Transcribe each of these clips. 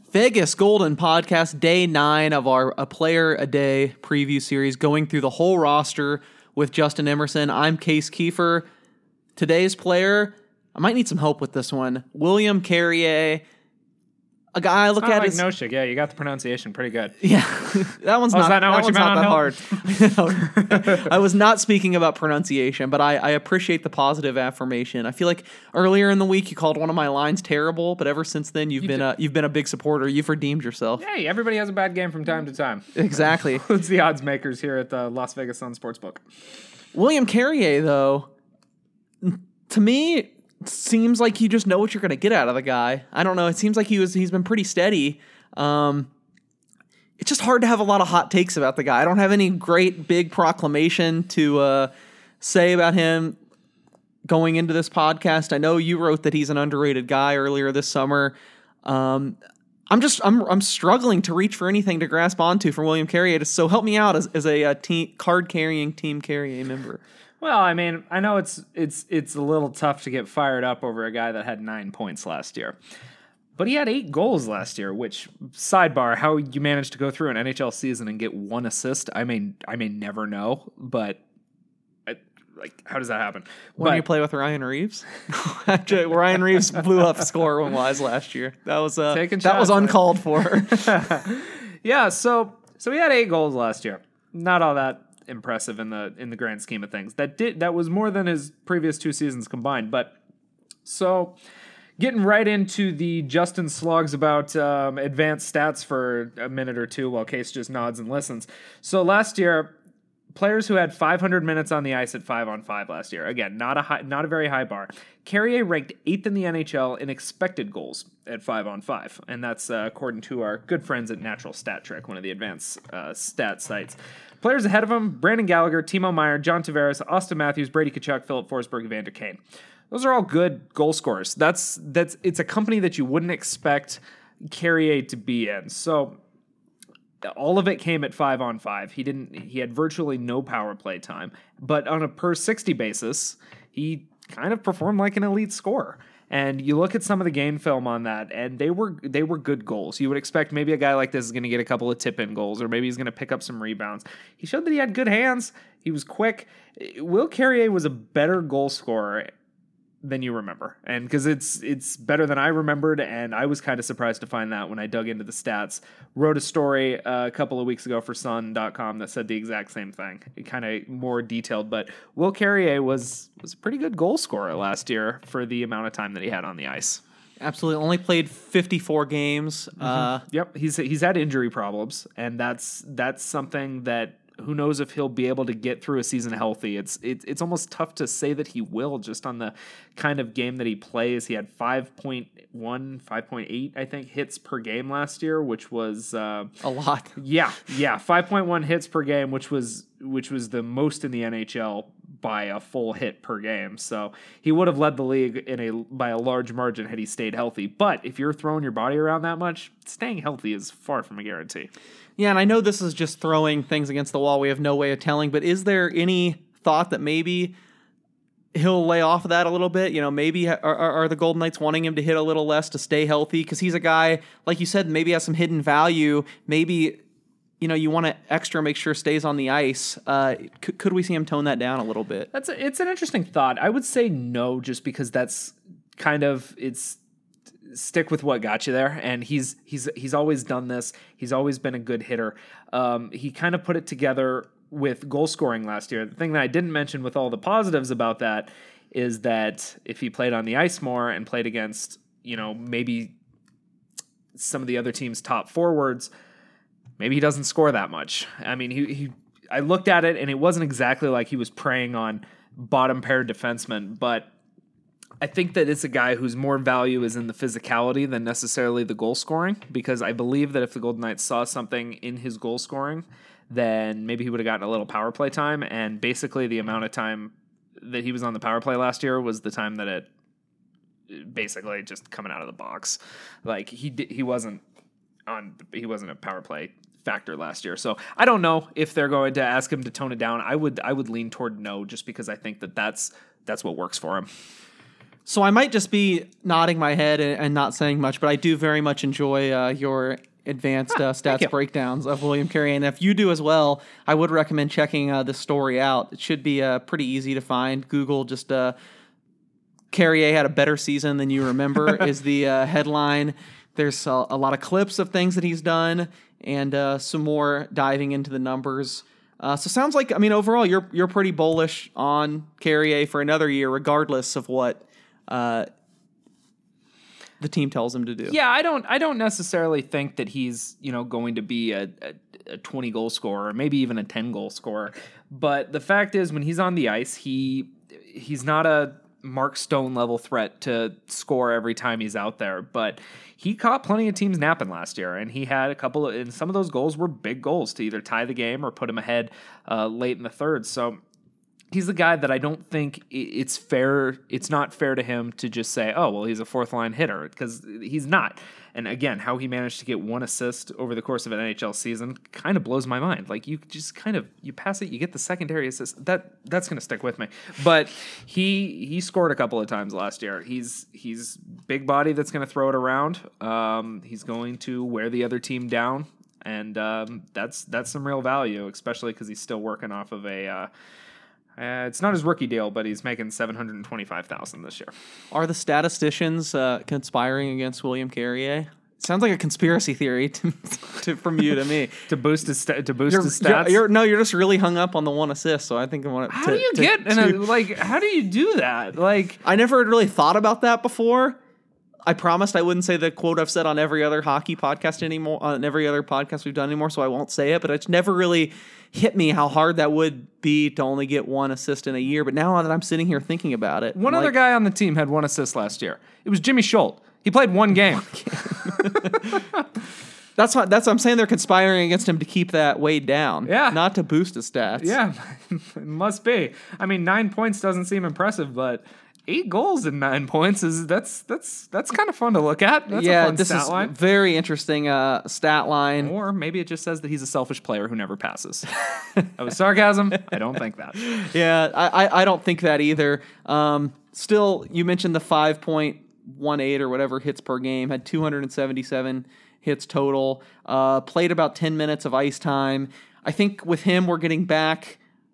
Vegas Golden Podcast, day 9 of our A Player a Day preview series, going through the whole roster with Justin Emerson. I'm Case Kiefer. Today's player, I might need some help with this one. William Carrier, a guy I look at as... Noshik. Yeah, you got the pronunciation pretty good. Yeah, that one's not that hard. I was not speaking about pronunciation, but I appreciate the positive affirmation. I feel like earlier in the week you called one of my lines terrible, but ever since then you've been a big supporter. You've redeemed yourself. Hey, everybody has a bad game from time to time. Exactly. It's the odds makers here at the Las Vegas Sun Sportsbook. William Carrier, though, to me, seems like you just know what you're going to get out of the guy. I don't know. It seems like he's been pretty steady. It's just hard to have a lot of hot takes about the guy. I don't have any great big proclamation to say about him going into this podcast. I know you wrote that he's an underrated guy earlier this summer. I'm struggling to reach for anything to grasp onto from William Carrier. So help me out as a card carrying Team Carrier member. Well, I mean, I know it's a little tough to get fired up over a guy that had 9 points last year. But he had 8 goals last year, which, sidebar, how you managed to go through an NHL season and get 1 assist, I may never know, but how does that happen? When you play with Ryan Reeves? Actually, Ryan Reeves blew up score-wise last year. That was uncalled for. Yeah, so he had 8 goals last year. Not all that impressive in the grand scheme of things. That was more than his previous 2 seasons combined. But so getting right into the Justin slogs about advanced stats for a minute or two while Case just nods and listens. So last year, players who had 500 minutes on the ice at 5-on-5 last year. Again, not a very high bar. Carrier ranked 8th in the NHL in expected goals at 5-on-5, and that's according to our good friends at Natural Stat Trick, one of the advanced stat sites. Players ahead of him: Brandon Gallagher, Timo Meier, John Tavares, Austin Matthews, Brady Tkachuk, Philip Forsberg, Evander Kane. Those are all good goal scorers. It's a company that you wouldn't expect Carrier to be in. So all of it came at 5-on-5. He had virtually no power play time, but on a per 60 basis, he kind of performed like an elite scorer. And you look at some of the game film on that, and they were good goals. You would expect maybe a guy like this is going to get a couple of tip-in goals, or maybe he's going to pick up some rebounds. He showed that he had good hands. He was quick. Will Carrier was a better goal scorer than you remember, and because it's better than I remembered, and I was kind of surprised to find that when I dug into the stats. Wrote a story a couple of weeks ago for Sun.com that said the exact same thing, kind of more detailed. But Will Carrier was a pretty good goal scorer last year for the amount of time that he had on the ice. Absolutely, only played 54 games. Yep, he's had injury problems, and that's something that. Who knows if he'll be able to get through a season healthy. It's almost tough to say that he will, just on the kind of game that he plays. He had 5.1, 5.8, I think, hits per game last year, which was a lot. Yeah, 5.1 hits per game, which was the most in the NHL by a full hit per game. So he would have led the league by a large margin had he stayed healthy. But if you're throwing your body around that much, staying healthy is far from a guarantee. Yeah, and I know this is just throwing things against the wall. We have no way of telling, but is there any thought that maybe he'll lay off of that a little bit? You know, maybe are the Golden Knights wanting him to hit a little less to stay healthy? Because he's a guy, like you said, maybe has some hidden value. Maybe, you want to extra make sure stays on the ice. Could we see him tone that down a little bit? It's an interesting thought. I would say no, just because that's kind of stick with what got you there, and he's always done this. He's always been a good hitter. He kind of put it together with goal scoring last year. The thing that I didn't mention with all the positives about that is that if he played on the ice more and played against, maybe some of the other team's top forwards, maybe he doesn't score that much. I mean, I looked at it, and it wasn't exactly like he was preying on bottom pair defensemen, but I think that it's a guy whose more value is in the physicality than necessarily the goal scoring, because I believe that if the Golden Knights saw something in his goal scoring, then maybe he would have gotten a little power play time, and basically the amount of time that he was on the power play last year was the time that it basically just coming out of the box. Like he wasn't a power play factor last year. So I don't know if they're going to ask him to tone it down. I would lean toward no, just because I think that that's what works for him. So I might just be nodding my head and not saying much, but I do very much enjoy your advanced stats breakdowns of William Carrier. And if you do as well, I would recommend checking this story out. It should be pretty easy to find. Google just Carrier had a better season than you remember is the headline. There's a lot of clips of things that he's done and some more diving into the numbers. So sounds like, I mean, overall, you're pretty bullish on Carrier for another year, regardless of what the team tells him to do. Yeah, I don't necessarily think that he's going to be a 20 goal scorer, or maybe even a 10 goal scorer. But the fact is, when he's on the ice, he's not a Mark Stone level threat to score every time he's out there, but he caught plenty of teams napping last year, and he had and some of those goals were big goals to either tie the game or put him ahead late in the third. So he's the guy that I don't think it's fair. It's not fair to him to just say, oh, well, he's a fourth line hitter, because he's not. And again, how he managed to get 1 assist over the course of an NHL season kind of blows my mind. Like, you just you pass it, you get the secondary assist. That's going to stick with me. But he scored a couple of times last year. He's big body that's going to throw it around. He's going to wear the other team down, and that's some real value, especially because he's still working off of a. It's not his rookie deal, but he's making $725,000 this year. Are the statisticians conspiring against William Carrier? Sounds like a conspiracy theory from you to me. to boost his stats. You're just really hung up on the 1 assist. So I think I want to. How do you do that? Like, I never really thought about that before. I promised I wouldn't say the quote I've said on every other hockey podcast anymore, on every other podcast we've done anymore, so I won't say it, but it's never really hit me how hard that would be to only get 1 assist in a year. But now that I'm sitting here thinking about it, one other guy on the team had 1 assist last year. It was Jimmy Schultz. He played 1 game. That's what I'm saying. They're conspiring against him to keep that weighed down, yeah, not to boost his stats. Yeah, it must be. I mean, 9 points doesn't seem impressive, but 8 goals in 9 points that's kind of fun to look at. That's a fun stat line. Very interesting stat line. Or maybe it just says that he's a selfish player who never passes. That was sarcasm. I don't think that. Yeah, I don't think that either. Still, you mentioned the 5.18 or whatever hits per game, had 277 hits total, played about 10 minutes of ice time. I think with him, we're getting back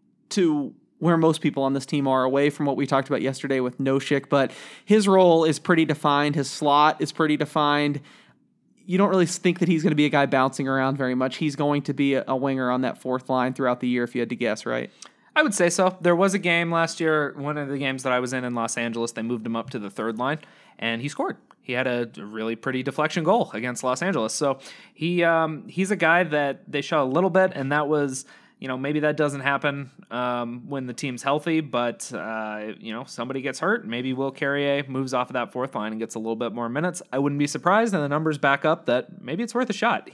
to where most people on this team are, away from what we talked about yesterday with Nosek, but his role is pretty defined. His slot is pretty defined. You don't really think that he's going to be a guy bouncing around very much. He's going to be a winger on that fourth line throughout the year, if you had to guess, right? I would say so. There was a game last year, one of the games that I was in Los Angeles, they moved him up to the third line, and he scored. He had a really pretty deflection goal against Los Angeles. So he's a guy that they shot a little bit, and that was... maybe that doesn't happen when the team's healthy, but, somebody gets hurt. Maybe Will Carrier moves off of that fourth line and gets a little bit more minutes. I wouldn't be surprised, and the numbers back up that maybe it's worth a shot.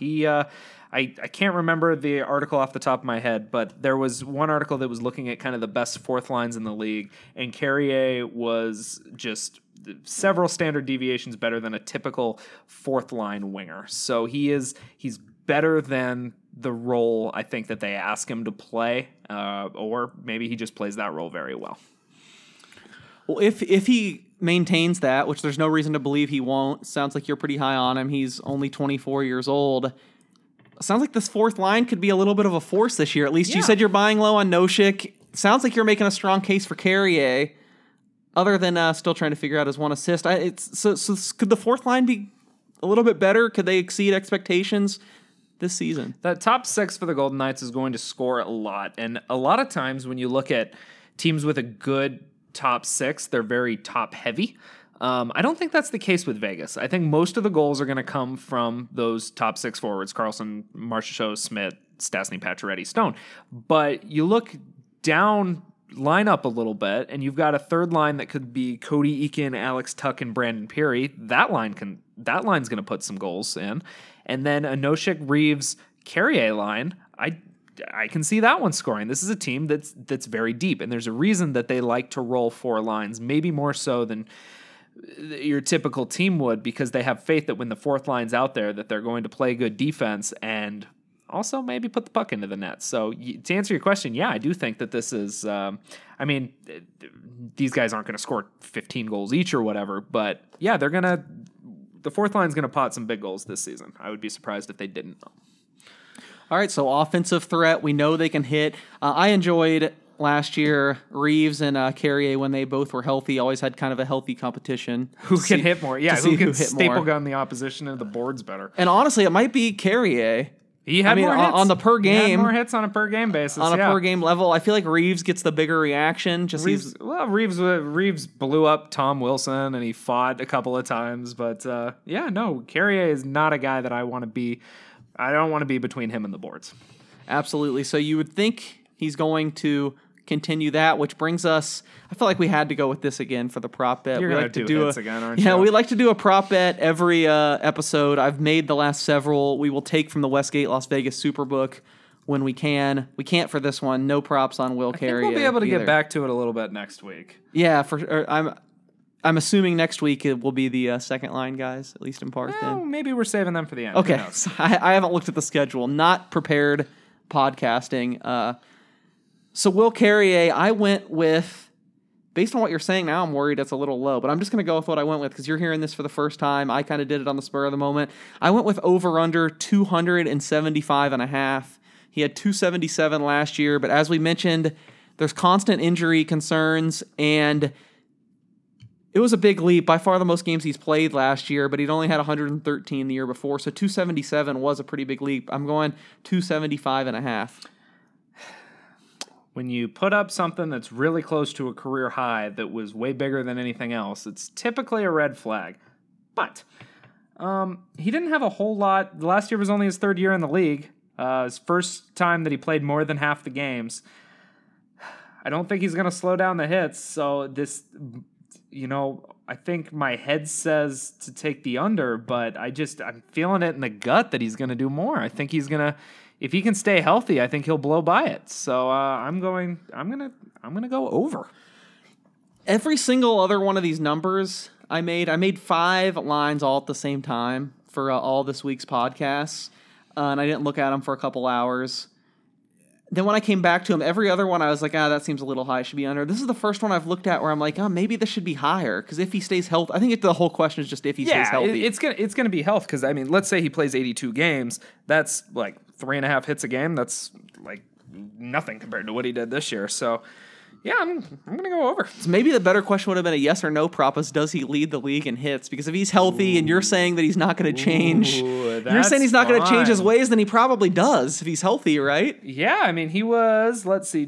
I can't remember the article off the top of my head, but there was one article that was looking at kind of the best fourth lines in the league, and Carrier was just several standard deviations better than a typical fourth line winger. So he's better than the role I think that they ask him to play, or maybe he just plays that role very well. Well, if he maintains that, which there's no reason to believe he won't, sounds like you're pretty high on him. He's only 24 years old. Sounds like this fourth line could be a little bit of a force this year. At least you said you're buying low on Nosek. Sounds like you're making a strong case for Carrier, other than still trying to figure out his 1 assist. So could the fourth line be a little bit better? Could they exceed expectations this season? The top 6 for the Golden Knights is going to score a lot. And a lot of times when you look at teams with a good top 6, they're very top heavy. I don't think that's the case with Vegas. I think most of the goals are going to come from those top 6 forwards: Carlson, Marchessault, Smith, Stastny, Pacioretty, Stone. But you look down lineup a little bit, and you've got a third line that could be Cody Eakin, Alex Tuch, and Brandon Peary. That line's going to put some goals in. And then a Nosek, Reeves, Carrier line, I can see that one scoring. This is a team that's very deep, and there's a reason that they like to roll 4 lines, maybe more so than your typical team would, because they have faith that when the fourth line's out there that they're going to play good defense, and also maybe put the puck into the net. So to answer your question, yeah, I do think that this is. These guys aren't going to score 15 goals each or whatever, but yeah, they're gonna. The fourth line's going to pot some big goals this season. I would be surprised if they didn't. All right, so offensive threat, we know they can hit. I enjoyed last year Reeves and Carrier when they both were healthy. Always had kind of a healthy competition. Who can hit more? Yeah, who who can hit staple more. gun the opposition into the boards better? And honestly, it might be Carrier. He had more hits on the per He had game. more hits on a per game basis. On a yeah. per game level, I feel like Reeves gets the bigger reaction. Reeves blew up Tom Wilson and he fought a couple of times, but Carrier is not a guy that I want to be. I don't want to be between him and the boards. Absolutely. So you would think he's going to continue that, which brings us. I feel like we had to go with this again for the prop bet. You're we going like to to do do hits again, aren't you? Yeah, we like to do a prop bet every episode. I've made the last several. We will take from the Westgate Las Vegas Superbook when we can. We can't for this one. No props on Will Carrier. I think we'll be able to either. get back to it a little bit next week. Yeah, I'm assuming next week it will be the second line guys, at least in part. Well, then maybe we're saving them for the end. Who okay. knows? So I haven't looked at the schedule. Not prepared podcasting. So Will Carrier, I went with. Based on what you're saying now, I'm worried it's a little low, but I'm just going to go with what I went with because you're hearing this for the first time. I kind of did it on the spur of the moment. I went with over-under 275.5. He had 277 last year, but as we mentioned, there's constant injury concerns, and it was a big leap. By far the most games he's played last year, but he'd only had 113 the year before, so 277 was a pretty big leap. I'm going 275.5. When you put up something that's really close to a career high that was way bigger than anything else, it's typically a red flag. But he didn't have a whole lot. Last year was only his third year in the league. His first time that he played more than half the games. I don't think he's going to slow down the hits. So this, I think my head says to take the under, but I'm feeling it in the gut that he's going to do more. I think he's going to. If he can stay healthy, I think he'll blow by it. So I'm gonna go over. Every single other one of these numbers I made 5 lines all at the same time for all this week's podcasts, and I didn't look at them for a couple hours. Then when I came back to them, every other one I was like, that seems a little high. It should be under. This is the first one I've looked at where I'm like, maybe this should be higher because if he stays healthy, I think the whole question is just if he stays healthy. It's gonna be health because let's say he plays 82 games. That's like 3.5 hits a game. That's like nothing compared to what he did this year. So yeah, I'm gonna go over. So maybe the better question would have been a yes or no prop is does he lead the league in hits? Because if he's healthy and you're saying that he's not going to change, you're saying he's not going to change his ways, then he probably does if he's healthy, right? Yeah, he was,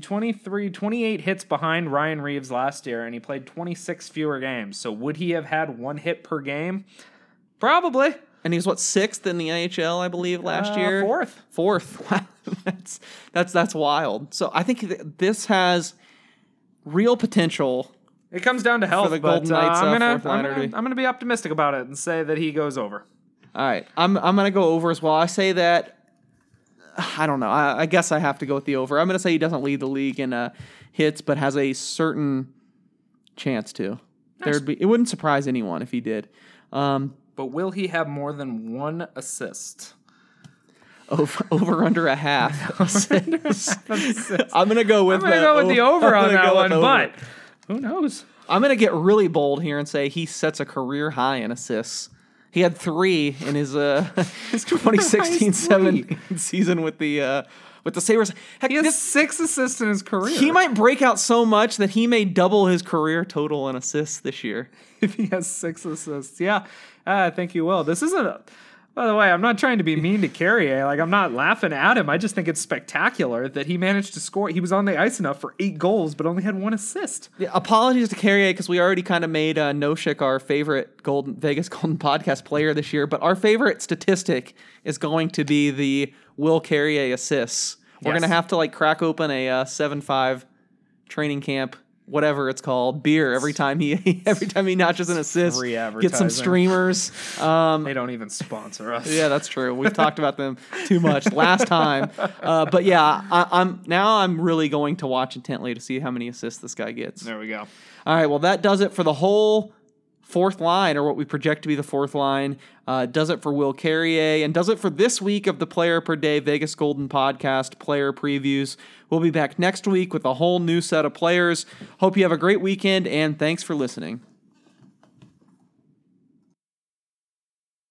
28 hits behind Ryan Reeves last year, and he played 26 fewer games. So would he have had 1 hit per game? Probably. And he was 6th in the NHL, I believe, last year. 4th. Wow, that's wild. So I think this has real potential. It comes down to health, for the Golden Knights. I'm gonna be optimistic about it and say that he goes over. All right, I'm gonna go over as well. I say that. I don't know. I guess I have to go with the over. I'm gonna say he doesn't lead the league in hits, but has a certain chance to. Nice. It wouldn't surprise anyone if he did. But will he have more than 1 assist? Over under a half. I'm gonna go with the over on that one, but who knows? I'm gonna get really bold here and say he sets a career high in assists. He had 3 in his 2016-17 season with the Sabres. Heck, he has 6 assists in his career. He might break out so much that he may double his career total in assists this year if he has 6 assists. Yeah, I think he will. This isn't. By the way, I'm not trying to be mean to Carrier. I'm not laughing at him. I just think it's spectacular that he managed to score. He was on the ice enough for 8 goals, but only had 1 assist. Yeah, apologies to Carrier because we already kind of made Noshik our favorite Vegas Golden podcast player this year, but our favorite statistic is going to be the Will Carrier assists. We're going to have to crack open a 7-5 training camp, whatever it's called, beer every time he notches an assist. Free Get some streamers. They don't even sponsor us. Yeah, that's true. We've talked about them too much last time. But yeah, I'm really going to watch intently to see how many assists this guy gets. There we go. All right, well that does it for the whole fourth line, or what we project to be the fourth line. Does it for Will Carrier, and does it for this week of the Player Per Day Vegas Golden Podcast player previews. We'll be back next week with a whole new set of players. Hope you have a great weekend, and thanks for listening.